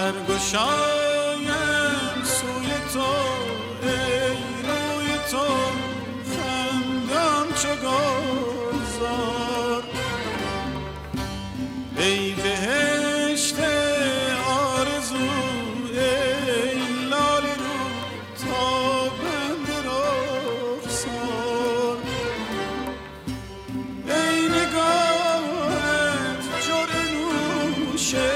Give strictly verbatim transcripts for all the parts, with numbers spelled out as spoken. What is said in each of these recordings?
سرگشایم سوی تو ای روی تو خندان چو گلزار ای بهشت آرزو ای لاله رو تابنده رخسار ای نگاهت جرعه نوشه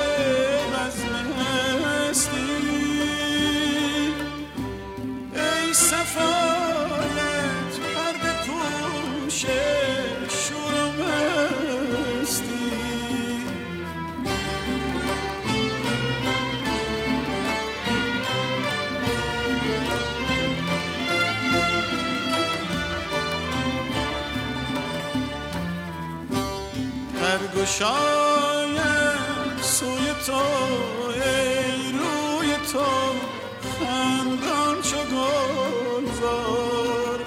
صفایت پرده پوش شور و مستی برگشایم سوی تو ای روی تو خندان چو گلزار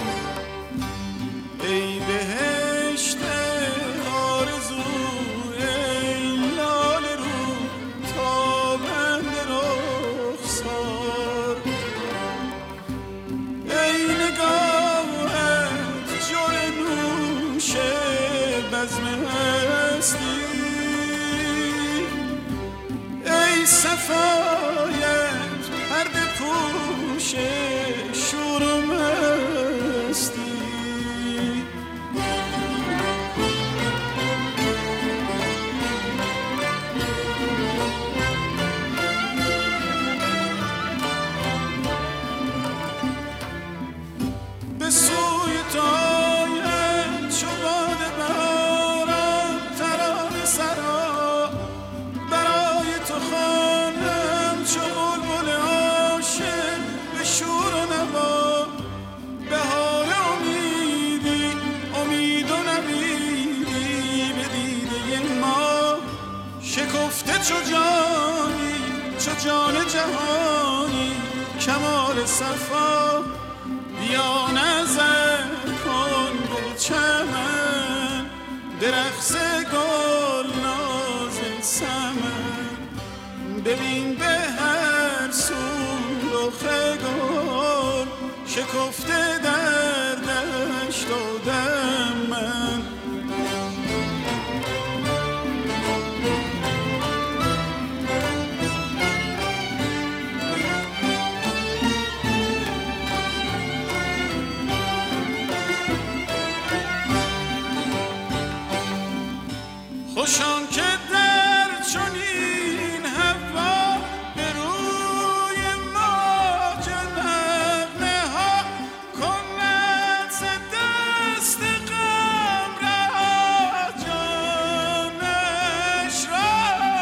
ای بهشت آرزو ای لاله رو تابنده رخسار ای نگاهت جرعه نوش بزم هستی ای صفایت پرده پوش شور و مستی به سوی تو آیم چو باد بهارم ترانه سرا برای تو خوانم چو بلبل عاشق به شور و نوا بهار امیدی امید و نویدی به دیده ما شکفته چو جانی چو جان جهانی کمال صفا بیا نظر کن به چمن درخت گل ناز سمن ببین به هر سو رخ گل شکفته در دشت و دمن خوشان که در چنین هوا به روی ما نغمه ها کند ز دست غم رها جانش را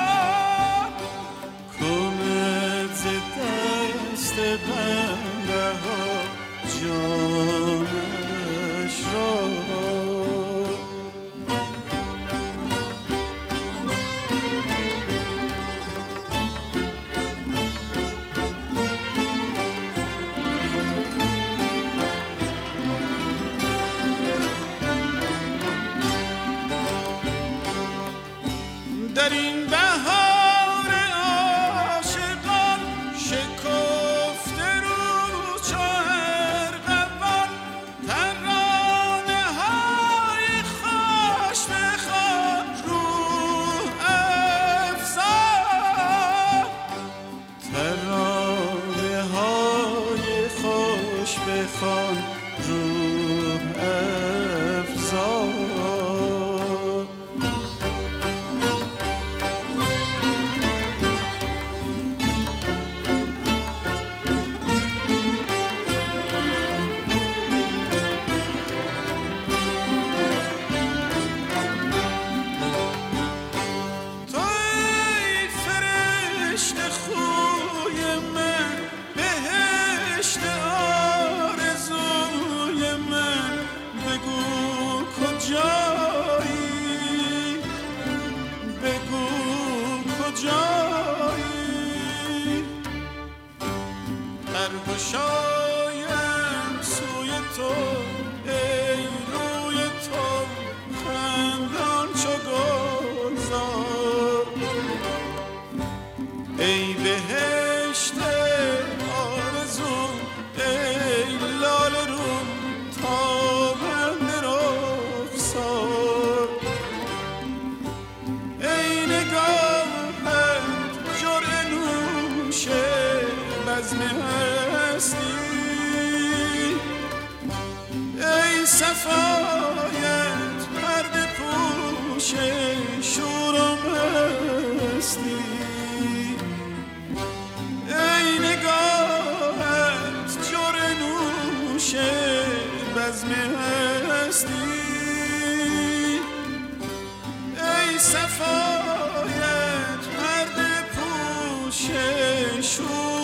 کند ز دست غم رها جانش را در این بهار عاشقان شکفته رو چو ارغوان ترانه های خوش بخوان روح افزا ترانه های خوش بخوان روح افزا برگشایم سوی تو ای روی تو خندان چو گلزار ای بهشت آرزو، ای لاله رو تابنده رخسار، ای نگاهت جرعه نوش بزم هستی، ای صفایت پرده پوش شور و مستی، ای نگاهت جرعه نوش بزم هستی، ای صفایت پرده پوش شور